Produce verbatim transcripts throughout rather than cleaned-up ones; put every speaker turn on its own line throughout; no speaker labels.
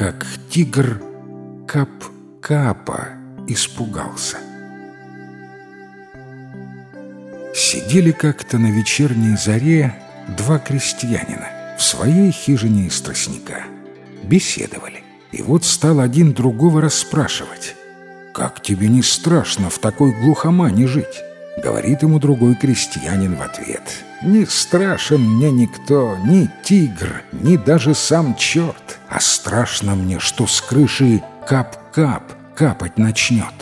как тигр Кап-Капа испугался. Сидели как-то на вечерней заре два крестьянина в своей хижине из тростника. Беседовали. И вот стал один другого расспрашивать: «Как тебе не страшно в такой глухомане жить?» Говорит ему другой крестьянин в ответ: «Не страшен мне никто, ни тигр, ни даже сам черт, а страшно мне, что с крыши кап-кап капать начнет».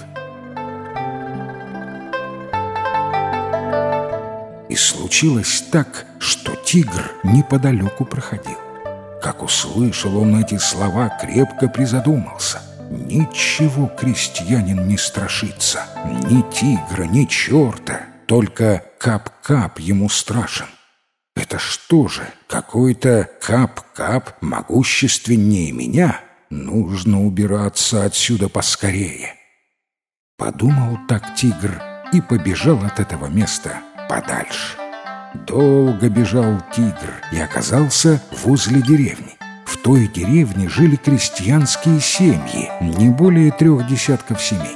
И случилось так, что тигр неподалеку проходил. Как услышал он эти слова, крепко призадумался. Ничего крестьянин не страшится, ни тигра, ни черта, только кап-кап ему страшен. Это что же, какой-то кап-кап могущественнее меня? Нужно убираться отсюда поскорее. Подумал так тигр и побежал от этого места подальше. Долго бежал тигр и оказался возле деревни. В той деревне жили крестьянские семьи, не более трех десятков семей.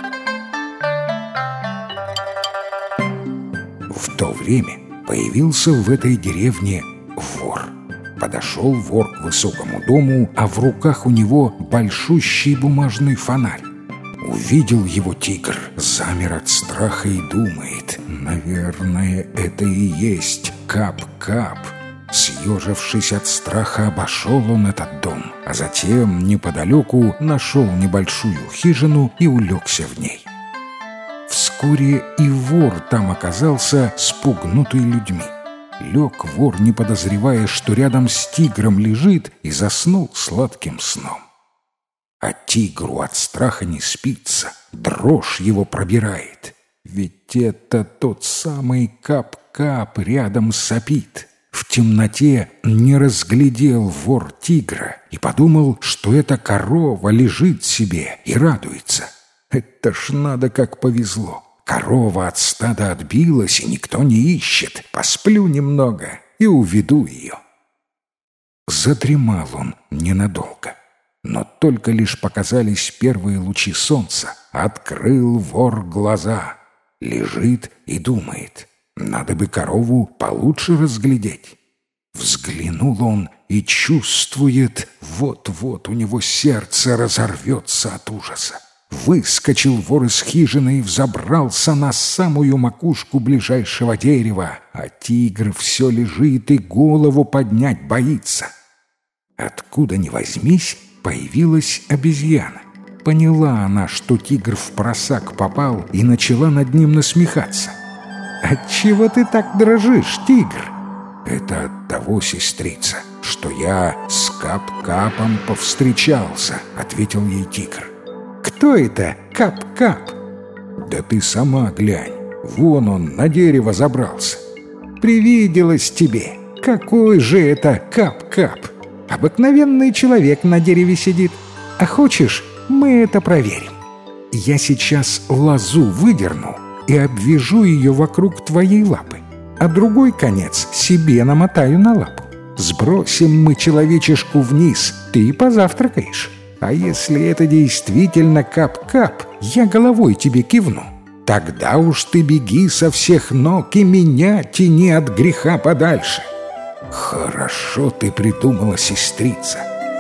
В то время появился в этой деревне вор. Подошел вор к высокому дому, а в руках у него большущий бумажный фонарь. Увидел его тигр, замер от страха и думает: «Наверное, это и есть Кап-Кап». Съежившись от страха, обошел он этот дом, а затем неподалеку нашел небольшую хижину и улегся в ней. Вскоре и вор там оказался, спугнутый людьми. Лег вор, не подозревая, что рядом с тигром лежит, и заснул сладким сном. А тигру от страха не спится, дрожь его пробирает. Ведь это тот самый Кап-Кап рядом сопит. В темноте не разглядел вор тигра и подумал, что эта корова лежит себе и радуется. Это ж надо, как повезло. Корова от стада отбилась, и никто не ищет. Посплю немного и уведу ее. Задремал он ненадолго. Но только лишь показались первые лучи солнца, открыл вор глаза. Лежит и думает: надо бы корову получше разглядеть. Взглянул он и чувствует, вот-вот у него сердце разорвется от ужаса. Выскочил вор из хижины и взобрался на самую макушку ближайшего дерева, а тигр все лежит и голову поднять боится. Откуда ни возьмись, появилась обезьяна. Поняла она, что тигр в просак попал, и начала над ним насмехаться. «Отчего ты так дрожишь, тигр?» «Это от того, сестрица, что я с Кап-Капом повстречался», — ответил ей тигр. «Кто это Кап-Кап?» «Да ты сама глянь, вон он на дерево забрался». «Привиделось тебе, какой же это Кап-Кап? Обыкновенный человек на дереве сидит. А хочешь, мы это проверим? Я сейчас лозу выдерну и обвяжу ее вокруг твоей лапы, а другой конец себе намотаю на лапу. Сбросим мы человечешку вниз, ты позавтракаешь. А если это действительно Кап-Кап, я головой тебе кивну. Тогда уж ты беги со всех ног и меня тяни от греха подальше». «Хорошо ты придумала, сестрица».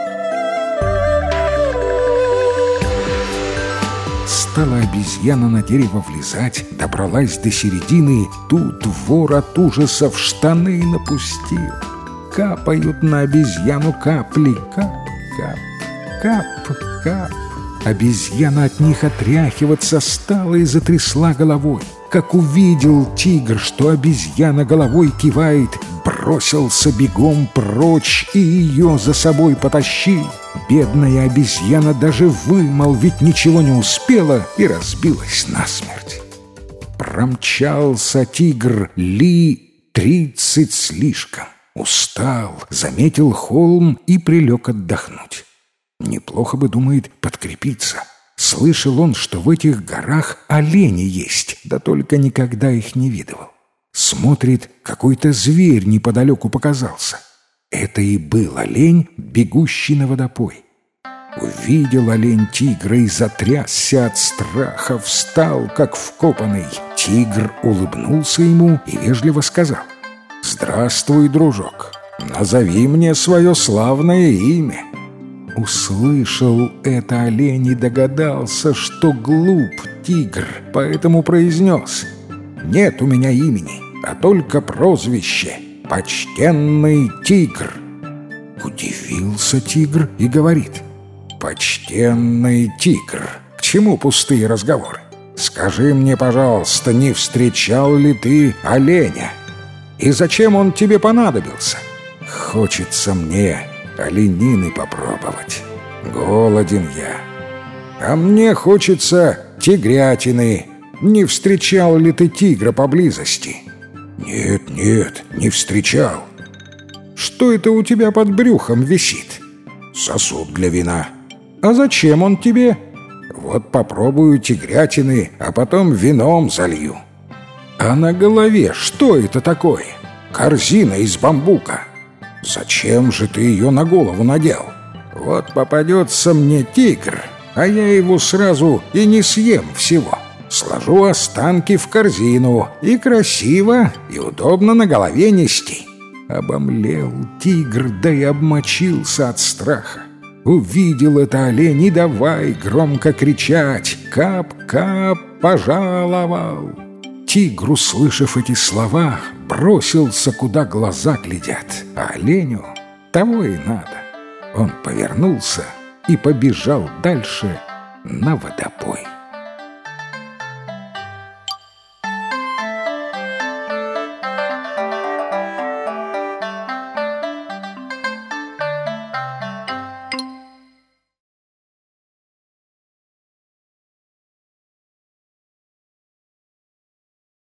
Стала обезьяна на дерево влезать, добралась до середины, тут вор от ужаса в штаны напустил. Капают на обезьяну капли, кап-кап, кап-кап. Обезьяна от них отряхиваться стала и затрясла головой. Как увидел тигр, что обезьяна головой кивает, бросился бегом прочь и ее за собой потащил. Бедная обезьяна даже вымолвить ничего не успела и разбилась насмерть. Промчался тигр ли тридцать слишком. Устал, заметил холм и прилег отдохнуть. Неплохо бы, думает, подкрепиться. Слышал он, что в этих горах олени есть, да только никогда их не видывал. Смотрит, какой-то зверь неподалеку показался. Это и был олень, бегущий на водопой. Увидел олень тигра и затрясся от страха, встал, как вкопанный. Тигр улыбнулся ему и вежливо сказал: «Здравствуй, дружок, назови мне свое славное имя». Услышал это олень и догадался, что глуп тигр, поэтому произнес: «Нет у меня имени, а только прозвище — Почтенный тигр». Удивился тигр и говорит: «Почтенный тигр, к чему пустые разговоры? Скажи мне, пожалуйста, не встречал ли ты оленя? И зачем он тебе понадобился? Хочется мне оленины попробовать. Голоден я. А мне хочется тигрятины. Не встречал ли ты тигра поблизости?» «Нет, нет, не встречал». «Что это у тебя под брюхом висит?» «Сосуд для вина». «А зачем он тебе?» «Вот попробую тигрятины, а потом вином залью». «А на голове что это такое?» «Корзина из бамбука». «Зачем же ты ее на голову надел?» «Вот попадется мне тигр, а я его сразу и не съем всего. Сложу останки в корзину, и красиво, и удобно на голове нести». Обомлел тигр, да и обмочился от страха. Увидел это олень и давай громко кричать: «Кап-кап, пожаловал!» Тигр, услышав эти слова, бросился, куда глаза глядят, а оленю того и надо. Он повернулся и побежал дальше на водопой.